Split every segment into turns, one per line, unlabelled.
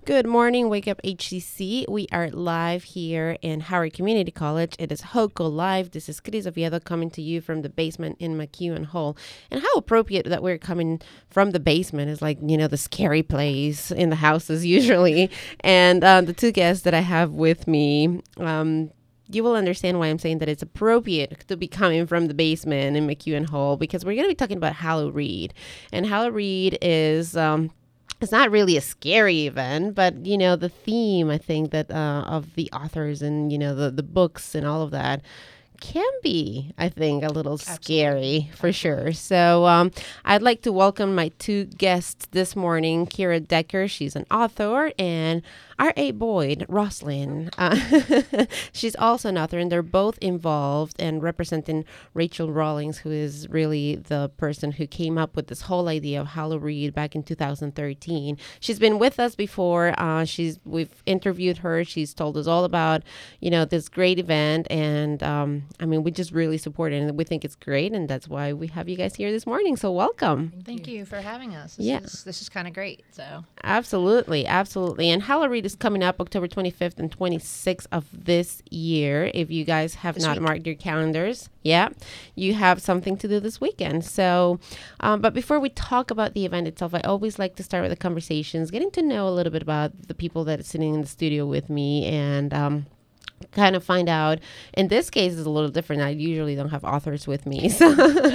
Good morning, Wake Up HCC. We are live here in Howard Community College. It is HOCO Live. This is Cris Oviedo coming to you from the basement in McEwen Hall. And how appropriate that we're coming from the basement is like, the scary place in the houses usually. And the two guests that I have with me, you will understand why I'm saying that it's appropriate to be coming from the basement in McEwen Hall, because we're going to be talking about Hallow Read. And Hallow Read is... it's not really a scary event, but, the theme, I think, that of the authors and, the books and all of that can be, I think, a little scary for sure. So I'd like to welcome my two guests this morning, Kira Decker. She's an author, and R.A. Boyd, Roslyn. She's also an author, and they're both involved and representing Rachel Rawlings, who is really the person who came up with this whole idea of Hallow Read back in 2013. She's been with us before. We've interviewed her. She's told us all about, this great event, and we just really support it, and we think it's great, and that's why we have you guys here this morning. So welcome.
Thank you for having us. This is kind of great. So
absolutely. And Hallow Read is coming up October 25th and 26th of this year. If you guys have not marked your calendars, you have something to do this weekend. So, but before we talk about the event itself, I always like to start with the conversations, getting to know a little bit about the people that are sitting in the studio with me, and kind of find out. In this case, it's a little different. I usually don't have authors with me. So,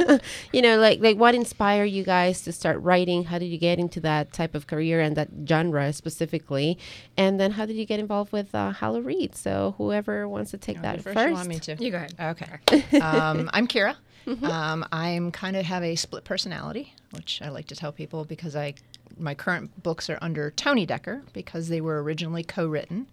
like what inspired you guys to start writing? How did you get into that type of career and that genre specifically? And then how did you get involved with Hallow Read? So whoever wants to take that first.
You want me to?
You go ahead.
Okay. I'm Kira. I'm kind of have a split personality, which I like to tell people because my current books are under Tony Decker because they were originally co-written.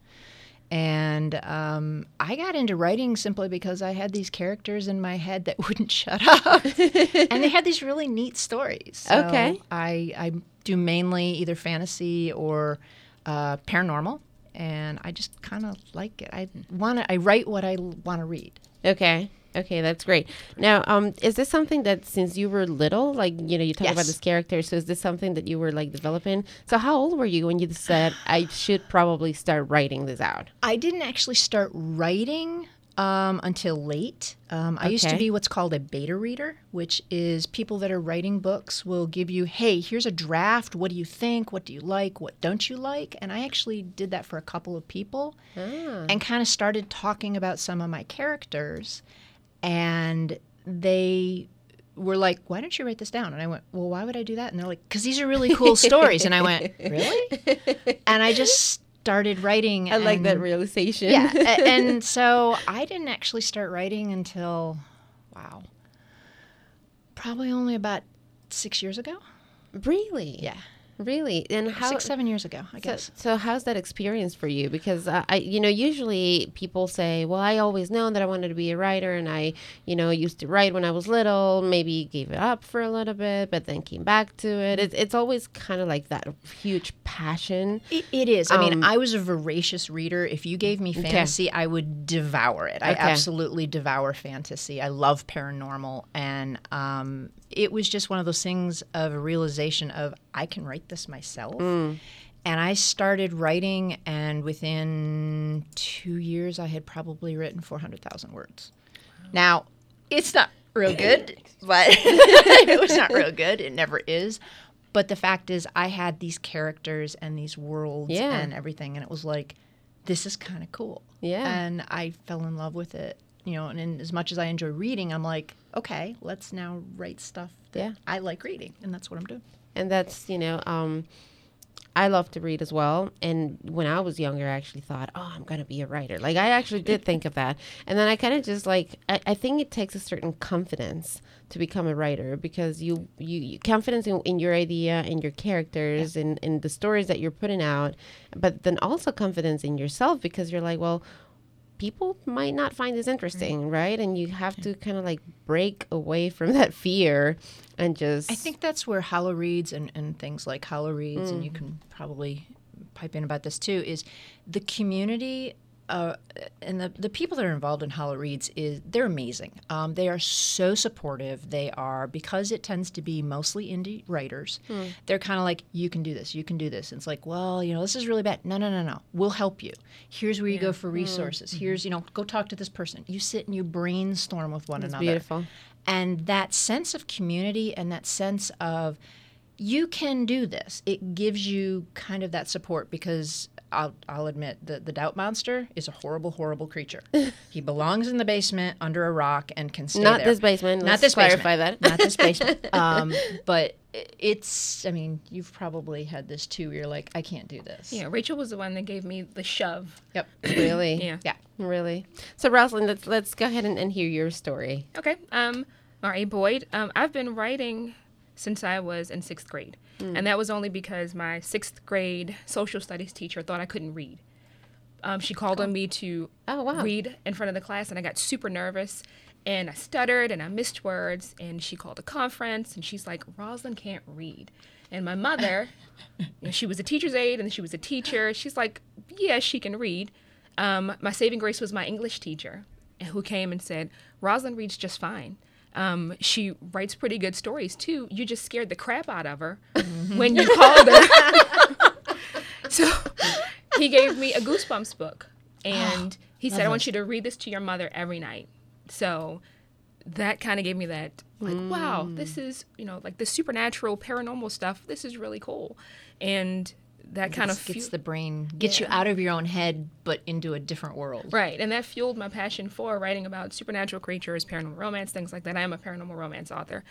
And I got into writing simply because I had these characters in my head that wouldn't shut up. And they had these really neat stories. So
okay.
I do mainly either fantasy or paranormal. And I just kind of like it. I write what I want to read.
Okay, that's great. Now, is this something that since you were little, like, you talk about this character, so is this something that you were like developing? So how old were you when you said, I should probably start writing this out?
I didn't actually start writing until late. I used to be what's called a beta reader, which is people that are writing books will give you, hey, here's a draft. What do you think? What do you like? What don't you like? And I actually did that for a couple of people and kind of started talking about some of my characters. And they were like, why don't you write this down? And I went, well, why would I do that? And they're like, because these are really cool stories. And I went, really? And I just started writing.
I like that realization.
Yeah. And so I didn't actually start writing until, probably only about 6 years ago.
Really?
Yeah.
Really? And how
6-7 years ago, I guess.
So how's that experience for you? Because usually people say, well, I always known that I wanted to be a writer, and I, used to write when I was little, maybe gave it up for a little bit, but then came back to it. It's always kind of like that huge passion.
It is. I mean, I was a voracious reader. If you gave me fantasy, I would devour it. I absolutely devour fantasy. I love paranormal, and it was just one of those things of a realization of I can write this myself. And I started writing, and within 2 years, I had probably written 400,000 words. Now, it's not real good, but it was not real good. It never is. But the fact is, I had these characters and these worlds and everything, and it was like, this is kind of cool.
Yeah.
And I fell in love with it. And as much as I enjoy reading, I'm like, okay, let's now write stuff that I like reading, and that's what I'm doing.
And that's, I love to read as well. And when I was younger, I actually thought, oh, I'm going to be a writer. Like, I actually did think of that. And then I kind of just I think it takes a certain confidence to become a writer, because you confidence in your idea, in your characters, in the stories that you're putting out, but then also confidence in yourself, because you're like, well, people might not find this interesting, right? And you have to kind of like break away from that fear and just...
I think that's where Hallow Reads and things like Hallow Reads, and you can probably pipe in about this too, is the community and the people that are involved in Hollow Reads they're amazing. They are so supportive. They are, because it tends to be mostly indie writers. They're kind of like, you can do this, you can do this. And it's like, well, this is really bad. No. We'll help you. Here's where you go for resources. Here's, go talk to this person. You sit and you brainstorm with one another.
Beautiful.
And that sense of community and that sense of you can do this, it gives you kind of that support, because I'll admit the doubt monster is a horrible, horrible creature. He belongs in the basement under a rock and can stay there.
Not this basement. Let's clarify that.
Not this basement. But it's, you've probably had this too, where you're like, I can't do this.
Yeah, Rachel was the one that gave me the shove.
Yep.
Really?
Yeah.
Really? So, Rosalind, let's go ahead and hear your story.
Okay. R.A. Boyd. I've been writing since I was in 6th grade. And that was only because my 6th grade social studies teacher thought I couldn't read. She called on me to read in front of the class, and I got super nervous, and I stuttered, and I missed words, and she called a conference, and she's like, Rosalind can't read. And my mother, she was a teacher's aide, and she was a teacher. She's like, yeah, she can read. My saving grace was my English teacher, who came and said, Rosalind reads just fine. She writes pretty good stories, too. You just scared the crap out of her when you called her. So he gave me a Goosebumps book, and he said, I want you to read this to your mother every night. So that kind of gave me that, wow, this is, like the supernatural, paranormal stuff. This is really cool. And that kind of
gets the brain, gets you out of your own head, but into a different world.
Right. And that fueled my passion for writing about supernatural creatures, paranormal romance, things like that. I am a paranormal romance author.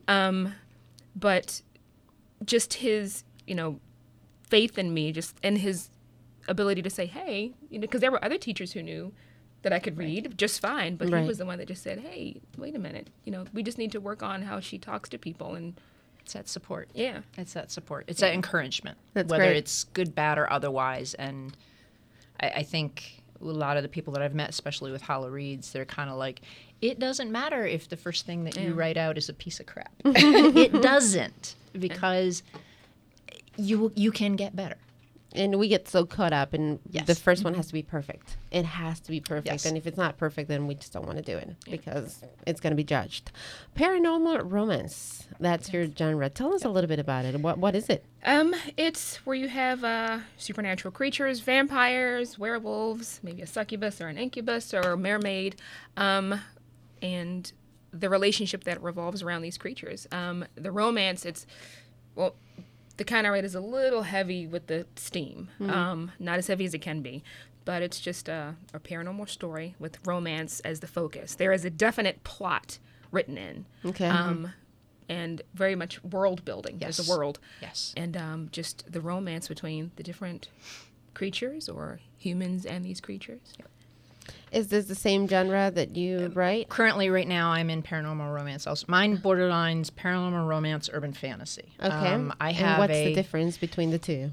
But just his, faith in me, and his ability to say, hey, because there were other teachers who knew that I could read just fine, but he was the one that just said, hey, wait a minute, we just need to work on how she talks to people. And
it's that support.
Yeah.
It's that support. It's that encouragement, whether
great.
It's good, bad, or otherwise. And I think a lot of the people that I've met, especially with Hollow Reads, they're kind of like, it doesn't matter if the first thing that you write out is a piece of crap. It doesn't, because you can get better.
And we get so caught up in the first one has to be perfect. It has to be perfect. Yes. And if it's not perfect, then we just don't want to do it because it's going to be judged. Paranormal romance. That's your genre. Tell us a little bit about it. What is it?
It's where you have supernatural creatures, vampires, werewolves, maybe a succubus or an incubus or a mermaid, and the relationship that revolves around these creatures. The romance, the kind I write is a little heavy with the steam. Not as heavy as it can be, but it's just a paranormal story with romance as the focus. There is a definite plot written in.
Okay.
And very much world building.
Yes.
There's a world.
Yes.
And just the romance between the different creatures or humans and these creatures.
Yep.
Is this the same genre that you write?
Currently, right now, I'm in paranormal romance. Also, mine borderlines paranormal romance, urban fantasy.
Okay.
And
what's the difference between the two?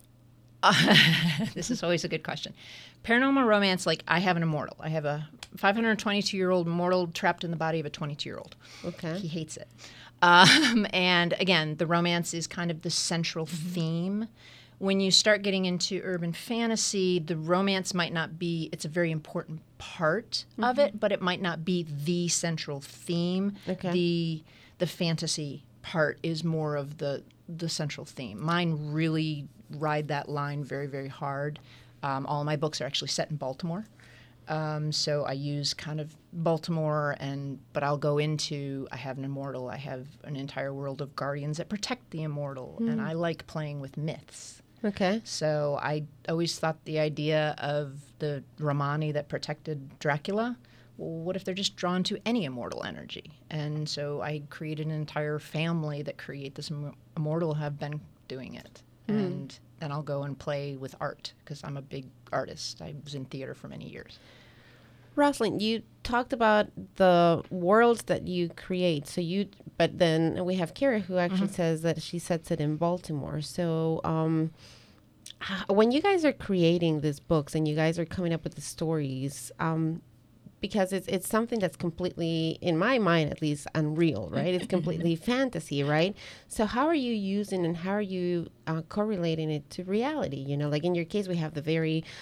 This is always a good question. Paranormal romance, like I have an immortal. I have a 522-year-old immortal trapped in the body of a 22-year-old.
Okay.
He hates it. And again, the romance is kind of the central theme. When you start getting into urban fantasy, the romance might not be, it's a very important part of it, but it might not be the central theme.
Okay.
The fantasy part is more of the central theme. Mine really ride that line very, very hard. All my books are actually set in Baltimore. So I use kind of Baltimore, but I'll go into, I have an immortal, I have an entire world of guardians that protect the immortal, and I like playing with myths.
Okay.
So I always thought the idea of the Romani that protected Dracula, well, what if they're just drawn to any immortal energy? And so I created an entire family that create this immortal, have been doing it. And then I'll go and play with art because I'm a big artist. I was in theater for many years.
Rosalind, you talked about the worlds that you create. But then we have Kira who actually says that she sets it in Baltimore. So when you guys are creating these books and you guys are coming up with the stories, because it's something that's completely, in my mind at least, unreal, right? It's completely fantasy, right? So how are you using and how are you correlating it to reality? You know, like in your case, we have the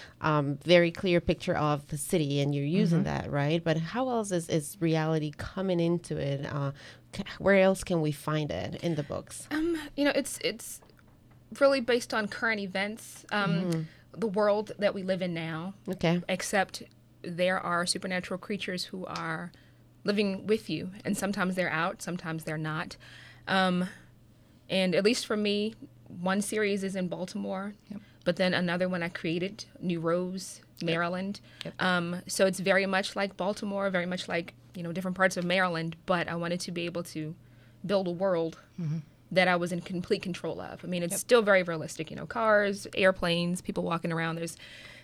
very clear picture of the city, and you're using that, right? But how else is reality coming into it? Where else can we find it in the books?
You know, it's really based on current events, the world that we live in now.
Okay.
Except there are supernatural creatures who are living with you, and sometimes they're out, sometimes they're not. And at least for me, one series is in Baltimore, but then another one I created, New Rose, Maryland. So it's very much like Baltimore, very much like, you know, different parts of Maryland, but I wanted to be able to build a world that I was in complete control of. I mean, it's still very realistic, you know, cars, airplanes, people walking around. There's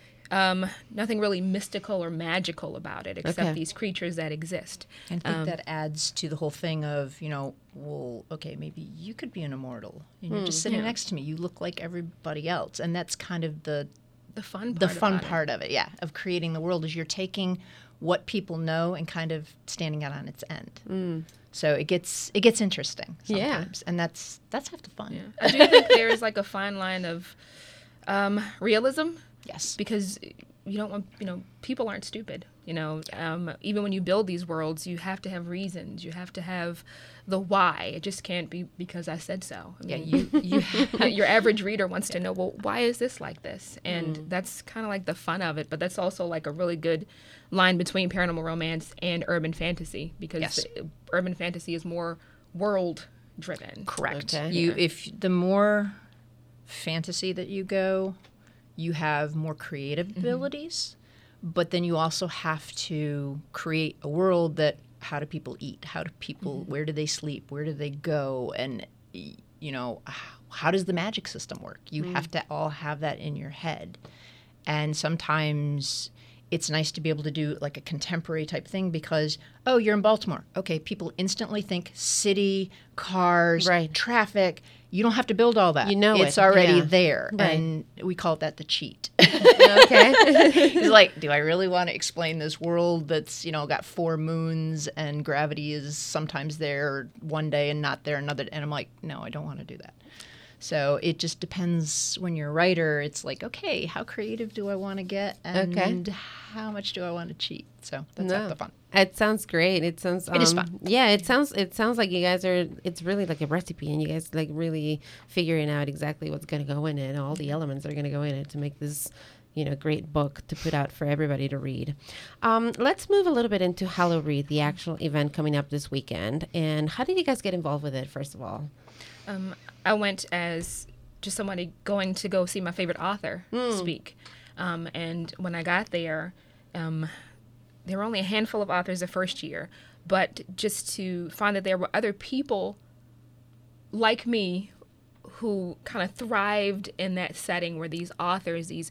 nothing really mystical or magical about it except these creatures that exist.
I think that adds to the whole thing of, you know, well, okay, maybe you could be an immortal. And you're just sitting next to me. You look like everybody else. And that's kind of the fun part of it, of creating the world, is you're taking what people know and kind of standing out on its end. So it gets interesting sometimes, and that's half the fun.
Yeah. I do think there's like a fine line of realism.
Yes,
because you don't want, you know, people aren't stupid. You know, even when you build these worlds, you have to have reasons. You have to have the why. It just can't be because I said so. I mean, your average reader wants to know, well, why is this like this? And that's kind of like the fun of it. But that's also like a really good line between paranormal romance and urban fantasy, because urban fantasy is more world driven.
Correct. If the more fantasy that you go, you have more creative abilities, but then you also have to create a world that, how do people eat? How do people, where do they sleep? Where do they go? And, you know, how does the magic system work? You have to all have that in your head. And sometimes it's nice to be able to do like a contemporary type thing because, oh, you're in Baltimore. Okay, people instantly think city, cars, traffic. You don't have to build all that.
You know
it's already there.
Right.
And we call it the cheat.
Okay.
It's like, do I really want to explain this world that's, you know, got 4 moons and gravity is sometimes there one day and not there another? And I'm like, no, I don't want to do that. So it just depends. When you're a writer, it's like, okay, how creative do I want to get, and how much do I want to cheat? So that's half the fun.
It sounds great. It sounds
it is fun.
Yeah, it sounds like you guys are. It's really like a recipe, and you guys like really figuring out exactly what's going to go in it, and all the elements are going to go in it to make this, you know, great book to put out for everybody to read. Let's move a little bit into Hallow Read, the actual event coming up this weekend. And how did you guys get involved with it, first of all?
I went as just somebody going to go see my favorite author speak. And when I got there, there were only a handful of authors the first year, but just to find that there were other people like me who kind of thrived in that setting where these authors, these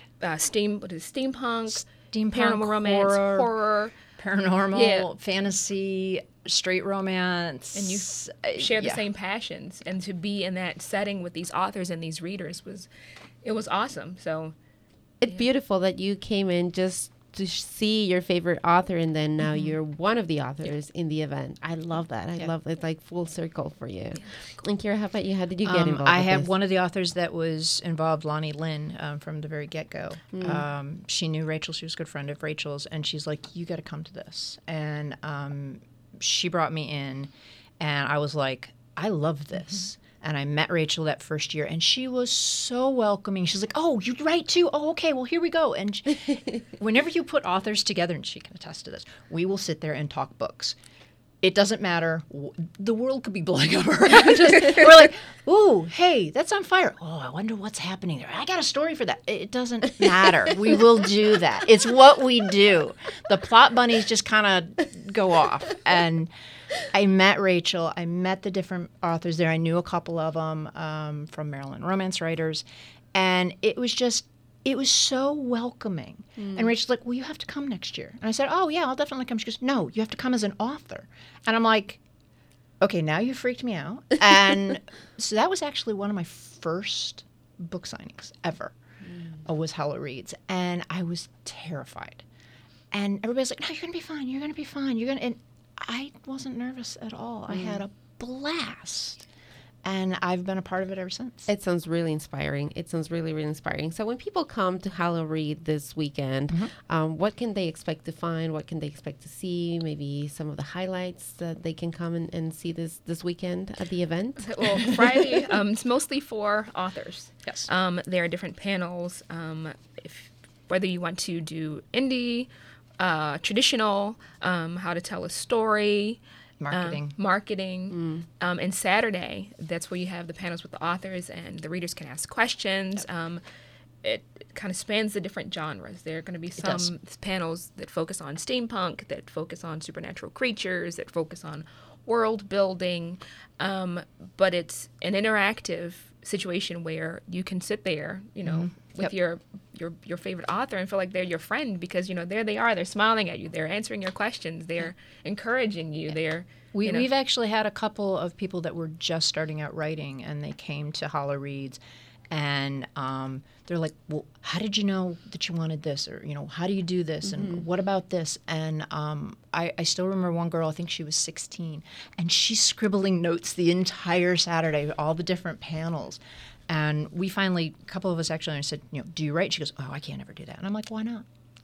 steampunk, paranormal romance, horror,
paranormal, fantasy, straight romance,
and you share the same passions, and to be in that setting with these authors and these readers was awesome. So
it's beautiful that you came in just to see your favorite author, and then now you're one of the authors in the event. I love that. I love it. Like full circle for you. And Kira, how about you? How did you get involved?
I have one of the authors that was involved, Lonnie Lynn, from the very get-go. She knew Rachel. She was a good friend of Rachel's, and she's like, you got to come to this. And she brought me in, and I was like, I love this. And I met Rachel that first year, and she was so welcoming. She's like, oh, you write too? Oh, okay, well, here we go. And whenever you put authors together, and she can attest to this, we will sit there and talk books. It doesn't matter. The world could be blowing up around us. We're like, ooh, hey, that's on fire. Oh, I wonder what's happening there. I got a story for that. It doesn't matter. We will do that. It's what we do. The plot bunnies just kind of go off. And I met Rachel. I met the different authors there. I knew a couple of them from Maryland Romance Writers. And it was so welcoming. And Rachel's like, well, you have to come next year. And I said, oh, yeah, I'll definitely come. She goes, no, you have to come as an author. And I'm like, okay, now you freaked me out. And so that was actually one of my first book signings ever, was Hallow Reads. And I was terrified. And everybody's like, no, you're going to be fine. You're going to be fine. And I wasn't nervous at all. I had a blast. And I've been a part of it ever since.
It sounds really inspiring. It sounds really, really inspiring. So when people come to Hallow Read this weekend, what can they expect to find? What can they expect to see? Maybe some of the highlights that they can come and see this weekend at the event?
Well, Friday, it's mostly for authors.
Yes.
There are different panels. Whether you want to do indie, traditional, how to tell a story, marketing. And Saturday, that's where you have the panels with the authors and the readers can ask questions. It kind of spans the different genres. There are going to be some panels that focus on steampunk, that focus on supernatural creatures, that focus on world building. But it's an interactive situation where you can sit there, with your favorite author and feel like they're your friend because, there they are. They're smiling at you. They're answering your questions. They're encouraging you.
We've actually had a couple of people that were just starting out writing, and they came to Hallow Reads, and they're like, well, how did you know that you wanted this? Or, how do you do this? And what about this? And I still remember one girl, I think she was 16, and she's scribbling notes the entire Saturday, all the different panels. And we finally, a couple of us actually said, do you write? She goes, oh, I can't ever do that. And I'm like, why not?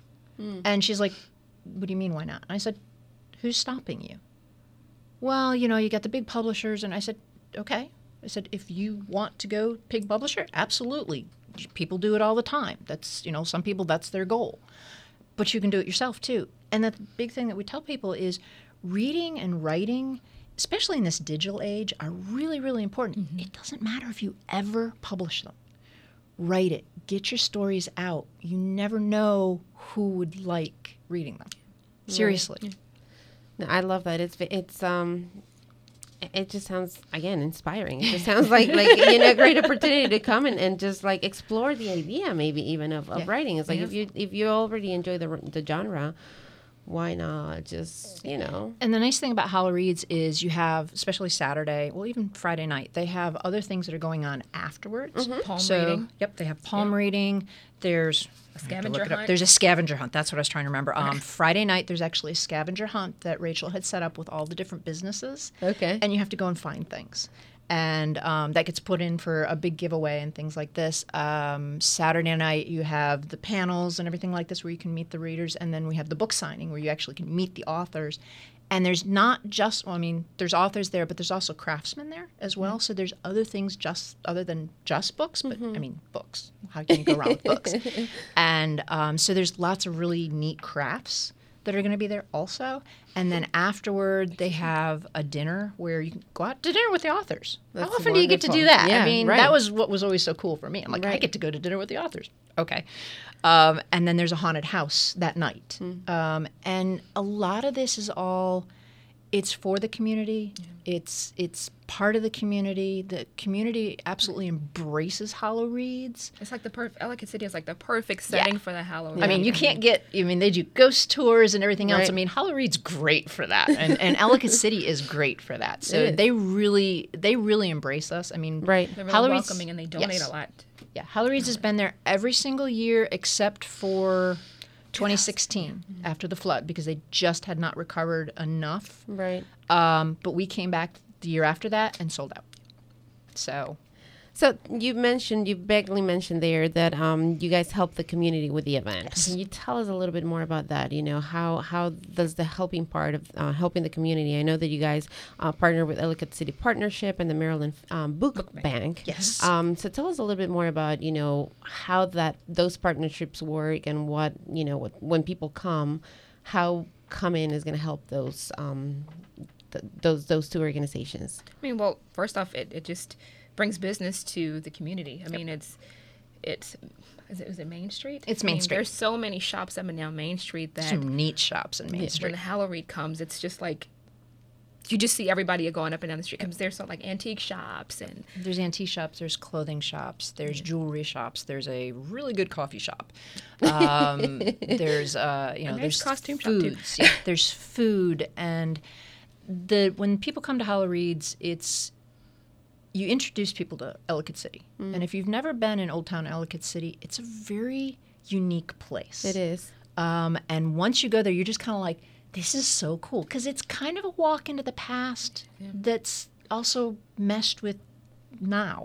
And she's like, what do you mean, why not? And I said, who's stopping you? Well, you got the big publishers. And I said, okay. I said, if you want to go big publisher, absolutely. People do it all the time. That's, some people, that's their goal. But you can do it yourself, too. And the big thing that we tell people is reading and writing, especially in this digital age, are really, really important. It doesn't matter if you ever publish them. Write it. Get your stories out. You never know who would like reading them. Seriously.
Right. No, I love that. It just sounds, again, inspiring. It just sounds like a great opportunity to come and just like explore the idea, maybe even of writing. It's like if you already enjoy the genre, why not just,
And the nice thing about Hallow Reads is you have, especially Saturday, well, even Friday night, they have other things that are going on afterwards.
Palm reading.
Yep, they have palm reading. There's
a scavenger hunt.
There's a scavenger hunt. That's what I was trying to remember. Friday night, there's actually a scavenger hunt that Rachel had set up with all the different businesses.
Okay.
And you have to go and find things. And that gets put in for a big giveaway and things like this. Saturday night, you have the panels and everything like this where you can meet the readers. And then we have the book signing where you actually can meet the authors. And there's not just, there's authors there, but there's also craftsmen there as well. So there's other things other than just books, but books. How can you go wrong with books? And so there's lots of really neat crafts that are going to be there also. And then afterward, they have a dinner where you can go out to dinner with the authors. How often do you get to do that?
Yeah,
that was what was always so cool for me. I'm like, I get to go to dinner with the authors. Okay. And then there's a haunted house that night. And a lot of this is it's for the community. Yeah. It's part of the community. The community absolutely embraces Hallow Reads.
It's like Ellicott City is like the perfect setting for the Hallow Read.
You can't they do ghost tours and everything else. Hallow Read's great for that. And Ellicott City is great for that. So they really embrace us.
They're really welcoming and they donate a lot.
Yeah, Hallow Reads has been there every single year except for 2016 after the flood because they just had not recovered enough.
Right.
But we came back the year after that and sold out.
So you vaguely mentioned there that you guys help the community with the event.
Yes.
Can you tell us a little bit more about that? How does the helping part of helping the community? I know that you guys partner with Ellicott City Partnership and the Maryland Book Bank.
Yes.
So tell us a little bit more about how those partnerships work and what when people come, how Come In is going to help those those two organizations.
Well, first off, it just brings business to the community. Is it Main Street?
It's Main Street.
There's so many shops up and down Main Street that
some neat shops in Main Street.
When the Hallow Read comes, it's just like you just see everybody going up and down the street. Because there's some like antique shops and
there's antique shops, there's clothing shops, there's jewelry shops, there's a really good coffee shop. There's there's
costume
foods.
shop too.
There's food and when people come to Hallow Reads, you introduce people to Ellicott City. And if you've never been in Old Town Ellicott City, it's a very unique place.
It is.
And once you go there, you're just kind of like, this is so cool. Because it's kind of a walk into the past that's also meshed with now.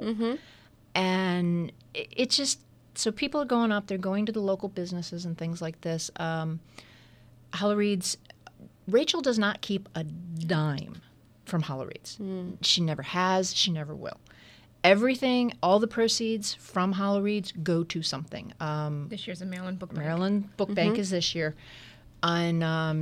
And it's just, so people are going up, they're going to the local businesses and things like this. Hollow Reeds, Rachel does not keep a dime from Hollow Reeds. She never has, she never will. Everything, all the proceeds from Hollow Reeds go to something.
This year's a Maryland Book Bank.
Maryland Book Bank is this year. On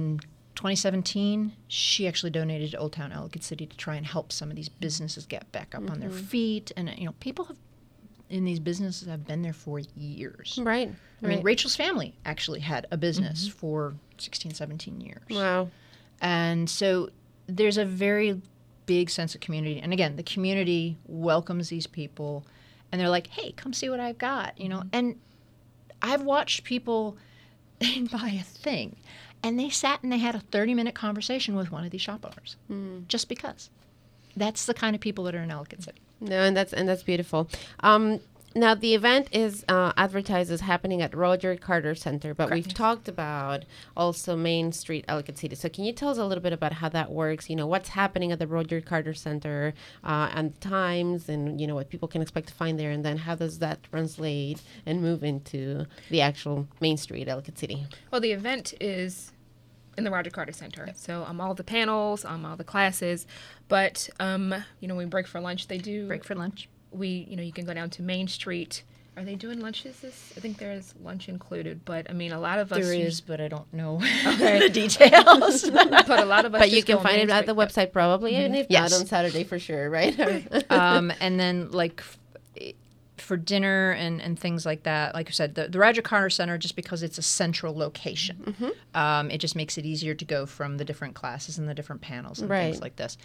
2017, she actually donated to Old Town Ellicott City to try and help some of these businesses get back up on their feet. And, people in these businesses have been there for years.
Right.
I mean, Rachel's family actually had a business for 16, 17 years.
Wow.
And so there's a very big sense of community. And again, the community welcomes these people and they're like, hey, come see what I've got, And I've watched people buy a thing and they sat and they had a 30-minute conversation with one of these shop owners just because. That's the kind of people that are in Ellicott City.
No, and that's beautiful. Now, the event is advertised as happening at Roger Carter Center, but we've talked about also Main Street, Ellicott City. So can you tell us a little bit about how that works? What's happening at the Roger Carter Center and times and, what people can expect to find there. And then how does that translate and move into the actual Main Street, Ellicott City?
Well, the event is in the Roger Carter Center. So all the panels, all the classes. But, we break for lunch. They do.
Break for lunch.
You can go down to Main Street. Are they doing lunches? I think there is lunch included, but a lot of us...
There is, but I don't know the details.
But a lot of us
But you can find it at the website probably, and if
Yes.
not on Saturday for sure, right?
And then, for dinner and things like that, like I said, the Roger Carter Center, just because it's a central location, it just makes it easier to go from the different classes and the different panels and things like this.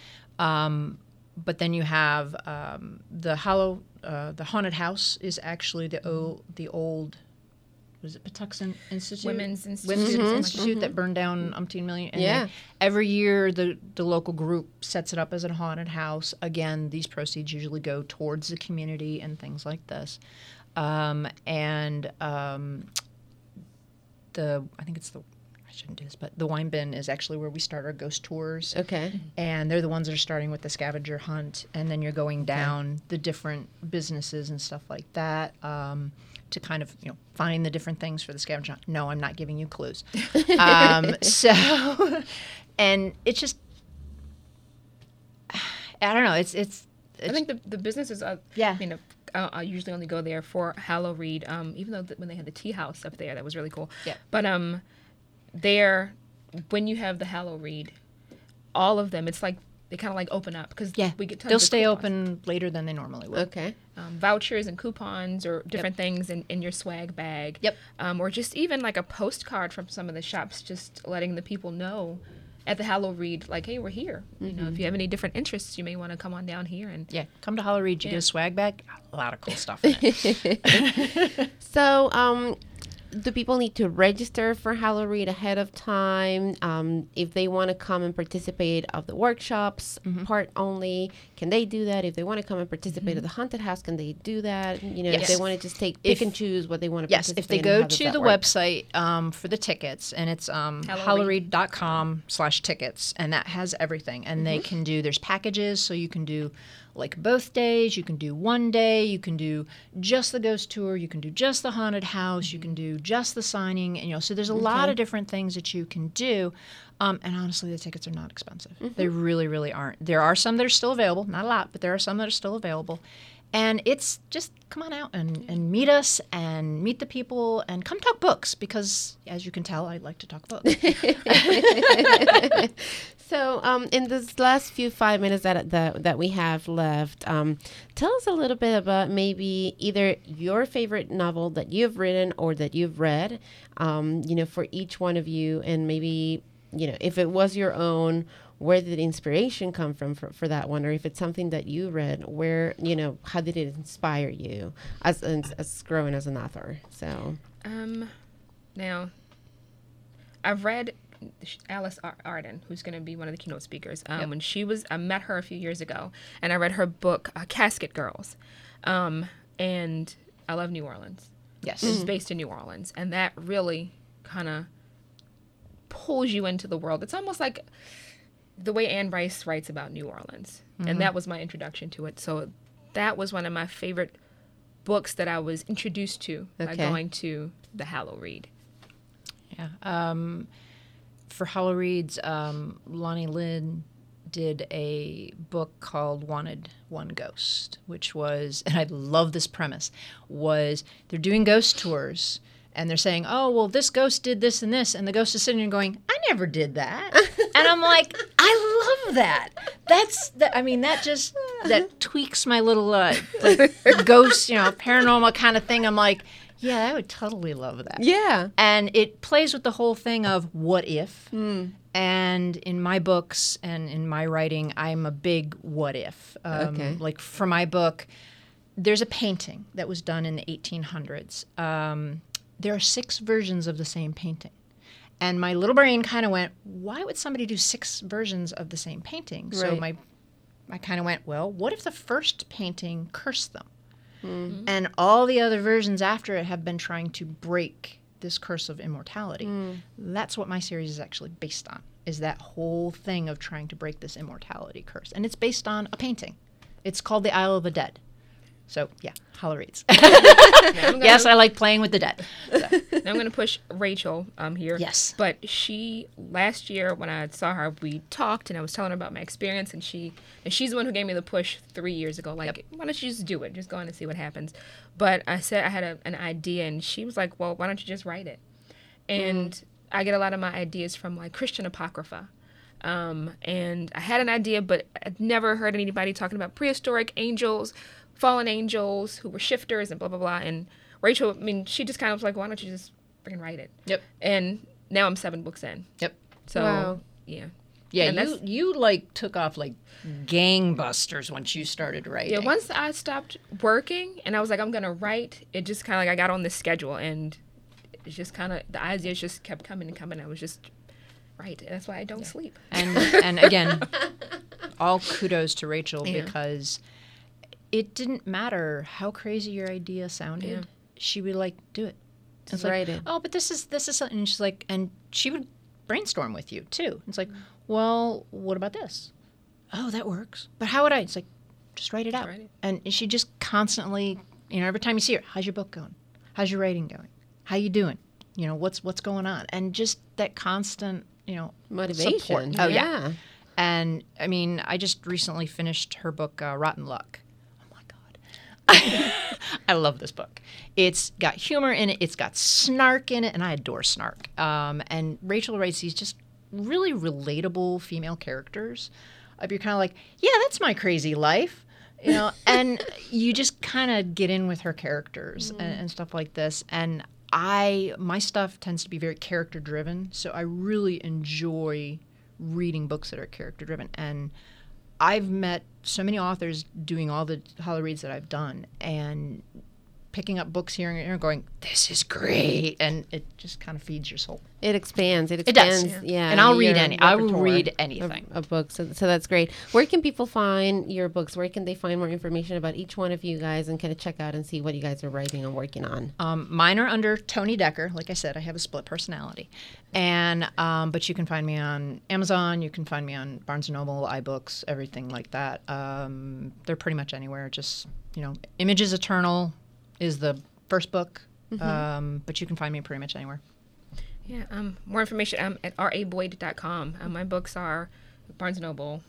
But then you have the Haunted House is actually the old, was it Patuxent Institute?
Women's Institute.
Women's Institute that burned down umpteen million. And then every year the local group sets it up as a haunted house. Again, these proceeds usually go towards the community and things like this. I think it's I shouldn't do this, but the Wine Bin is actually where we start our ghost tours.
Okay.
And they're the ones that are starting with the scavenger hunt, and then you're going down the different businesses and stuff like that to kind of, find the different things for the scavenger hunt. No, I'm not giving you clues. And it's just, I don't know, it's
I think the businesses are, I usually only go there for Hallow Reed, even though when they had the tea house up there, that was really cool.
Yeah.
But there, when you have the Hallow Reed, all of them, it's like they kind of like open up because we get tons
they'll
of
stay
coupons.
open later than they normally will.
Okay.
Vouchers and coupons or different things in your swag bag.
Yep.
Or just even like a postcard from some of the shops, just letting the people know at the Hallow Reed, like, hey, we're here. If you have any different interests, you may want to come on down here and
come to Hollow Reed. You get a swag bag. A lot of cool stuff in it.
So, do people need to register for Hallow Reed ahead of time? If they want to come and participate of the workshops part only, can they do that? If they want to come and participate at the haunted house, can they do that? If they want to just pick and choose what they want to participate in.
If they go to the website for the tickets, and it's hallowreed.com/tickets, and that has everything. And they can do, there's packages, so you can do like both days, you can do one day, you can do just the ghost tour, you can do just the haunted house, you can do just the signing, and so there's a lot of different things that you can do. And honestly, the tickets are not expensive. They really, really aren't. There are some that are still available, not a lot, but there are some that are still available. And it's just come on out and meet us and meet the people and come talk books because, as you can tell, I like to talk books.
So in this last 5 minutes that we have left, tell us a little bit about maybe either your favorite novel that you've written or that you've read, for each one of you, and maybe, if it was your own, where did the inspiration come from for that one? Or if it's something that you read, where, how did it inspire you as growing as an author? So,
now, I've read Alice Arden, who's going to be one of the keynote speakers. When I met her a few years ago, and I read her book, Casket Girls. And I love New Orleans.
Yes.
It's based in New Orleans. And that really kind of pulls you into the world. It's almost like the way Anne Rice writes about New Orleans. And that was my introduction to it. So that was one of my favorite books that I was introduced to by going to the Hallow Read.
Yeah. For Hallow Reads, Lonnie Lynn did a book called Wanted One Ghost, which was, and I love this premise, was they're doing ghost tours and they're saying, oh, well, this ghost did this and this. And the ghost is sitting there going, I never did that. And I'm like, I love that. That tweaks my little ghost, paranormal kind of thing. I'm like, yeah, I would totally love that.
Yeah.
And it plays with the whole thing of what if. And in my books and in my writing, I'm a big what if. Like for my book, there's a painting that was done in the 1800s. There are 6 versions of the same painting. And my little brain kind of went, why would somebody do 6 versions of the same painting? Right. So I kind of went, well, what if the first painting cursed them? Mm-hmm. And all the other versions after it have been trying to break this curse of immortality. That's what my series is actually based on, is that whole thing of trying to break this immortality curse. And it's based on a painting. It's called The Isle of the Dead. So, yeah, Hallow Reads. Yes, I like playing with the dead. So.
Now I'm going to push Rachel here.
Yes.
But last year when I saw her, we talked and I was telling her about my experience, and she's the one who gave me the push 3 years ago. Like, why don't you just do it? Just go on and see what happens. But I said I had an idea, and she was like, well, why don't you just write it? And I get a lot of my ideas from, like, Christian Apocrypha. And I had an idea, but I'd never heard anybody talking about prehistoric angels, fallen angels who were shifters and blah, blah, blah. And Rachel, she just kind of was like, why don't you just freaking write it?
Yep.
And now I'm 7 books in.
Yep.
So,
wow.
Yeah.
Yeah, you took off like gangbusters once you started writing.
Yeah, once I stopped working and I was like, I'm going to write, it just kind of like I got on this schedule and it's just kind of, the ideas just kept coming and coming. I was just, right. That's why I don't sleep.
And again, all kudos to Rachel because it didn't matter how crazy your idea sounded. Yeah. She would do it.
Just write it.
Oh, but this is something. And she's like, and she would brainstorm with you too. It's like, well, what about this? Oh, that works. But how would I? It's like, just write it out. Write it. And she just constantly, every time you see her, how's your book going? How's your writing going? How you doing? What's going on? And just that constant,
motivation.
Support. Oh yeah. And I just recently finished her book, Rotten Luck. I love this book. It's got humor in it. It's got snark in it, and I adore snark. And Rachel writes these just really relatable female characters. You're kind of like, yeah, that's my crazy life, and you just kind of get in with her characters and stuff like this. And my stuff tends to be very character driven, so I really enjoy reading books that are character driven. And I've met so many authors doing all the Hallow Reads that I've done and picking up books here and there going, this is great. And it just kind of feeds your soul.
It expands. It
does.
Yeah.
And I'll read anything.
A book. So that's great. Where can people find your books? Where can they find more information about each one of you guys and kind of check out and see what you guys are writing and working on?
Mine are under Toni Decker. Like I said, I have a split personality. And but you can find me on Amazon. You can find me on Barnes & Noble, iBooks, everything like that. They're pretty much anywhere. Just, Images Eternal is the first book. But you can find me pretty much anywhere.
Yeah, more information at raboyd.com. My books are Barnes & Noble,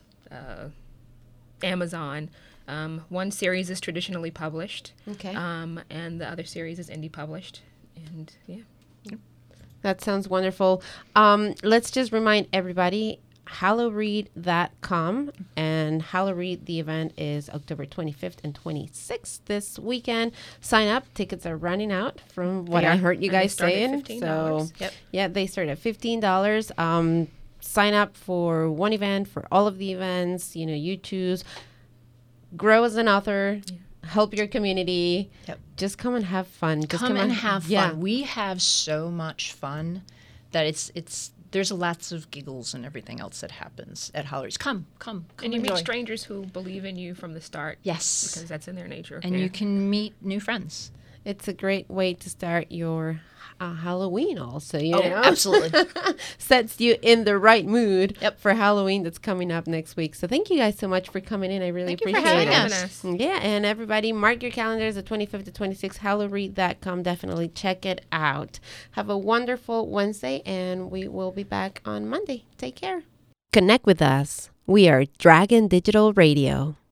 Amazon. One series is traditionally published.
Okay.
And the other series is indie published. And, yeah.
That sounds wonderful. Let's just remind everybody, HallowRead.com, and Hallow Read, the event is October 25th and 26th this weekend. Sign up. Tickets are running out from what I heard you guys saying. So, yeah, they start at $15. Sign up for one event, for all of the events. You choose. Grow as an author. Yeah. Help your community. Yep. Just come and have fun. Just
come and have fun. Yeah. We have so much fun that it's there's lots of giggles and everything else that happens at Hallow Reads. Come.
And you meet strangers who believe in you from the start.
Yes.
Because that's in their nature.
And you can meet new friends.
It's a great way to start your Halloween also, you know?
Absolutely.
Sets you in the right mood
Yep.
for Halloween that's coming up next week. So thank you guys so much for coming in. I really
Thank you for
appreciate
having
it.
us.
Yeah, and everybody mark your calendars, the 25th to 26th, HalloRead.com. Definitely check it out. Have a wonderful Wednesday, and we will be back on Monday. Take care. Connect with us. We are Dragon Digital Radio.